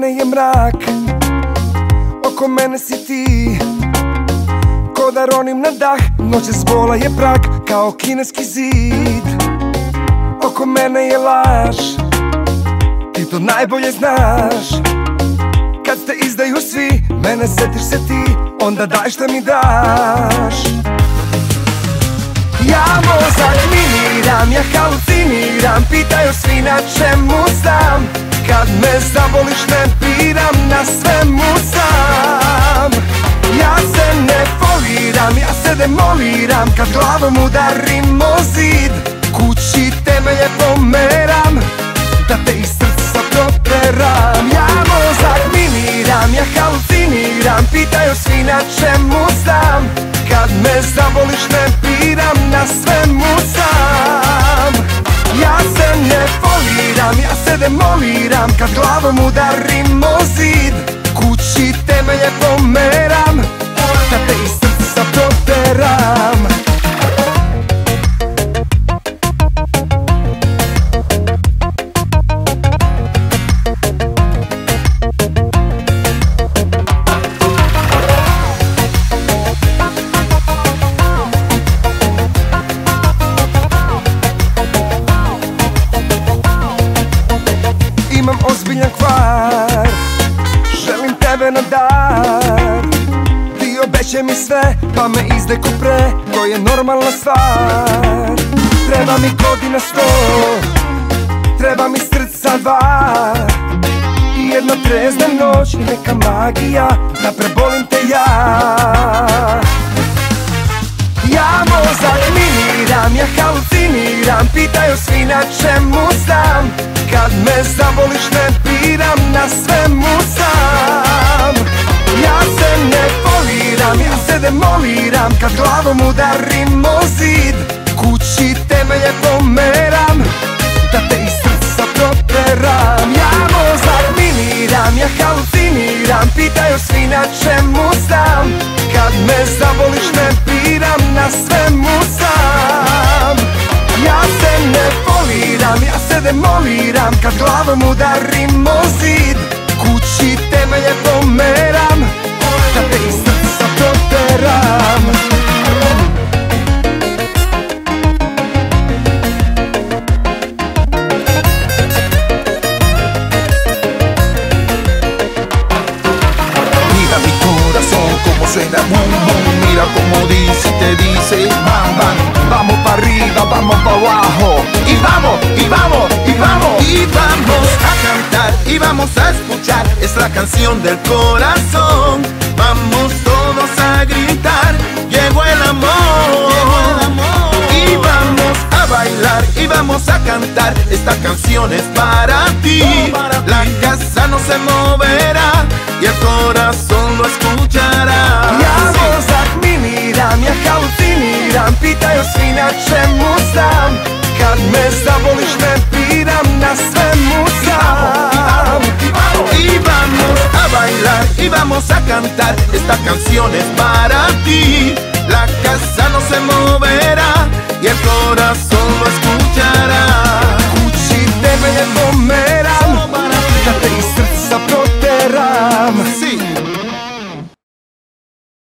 mene je mrak, oko mene si ti. Ko da ronim na dah, noće zbola je prag, kao kineski zid. Oko mene je laž, ti to najbolje znaš. Kad te izdaju svi, mene setiš se ti, onda daj šta mi daš. Ja mozak miniram, ja haluciniram, pitaju svi na čemu sam. Kad me zaboliš ne piram, na svemu sam. Ja se ne foliram, ja se demoliram, kad glavom udarim o zid. Kući temelje pomeram, da te iz srca proteram. Ja mozak miniram, ja haluciniram, pitaju svi na čemu sam. Kad me zaboliš ne piram, na svemu sam. Ja se ne foliram, ja se demoliram, kad glavom udarim o zid. Kući temelje pomeram, da te iz srca proteram. Imam ozbiljan kvar, želim tebe na dar. Ti obećaj mi sve, pa me izde ko pre, to je normalna stvar. Treba mi godina 100, treba mi srca 2 i jedna trezna noć i neka magija, da prebolim te ja. Ja mozak miniram, ja haluciniram, pitaju svi na čemu sam. Kad me zaboliš ne piram, na svemu sam. Ja se ne foliram, ja se demoliram, kad glavom udarim o zid. Kući temelje pomeram, da te iz srca proteram. Ja mozak miniram, ja haluciniram, pitaju svi na čemu sam. Kad me zaboliš ne piram, na svemu sam. Ja se ne foliram, ja se demoliram, kad glavom udarim o zid. Kući temelje pomeram, da te iz srca proteram. Mira mi corazón como suena boom boom, mira como dice y te dice bam bam. Vamos para arriba, vamos para abajo, y vamos, y vamos, y vamos, y vamos a cantar, y vamos a escuchar, es la canción del corazón. Vamos todos a gritar, llegó el amor, y vamos a bailar, y vamos a cantar, esta canción es para ti. La casa no se moverá, y el corazón lo escuchará. Ja mozak miniram, ja haluciniram, pitaju svi na čemu sam. Kad me zaboliš ne piram, na svemu sam. Y vamos a bailar, y vamos a cantar, esta canción es para ti. La casa no se moverá, y el corazón lo escuchará. Kući temelje pomeram, da te iz srca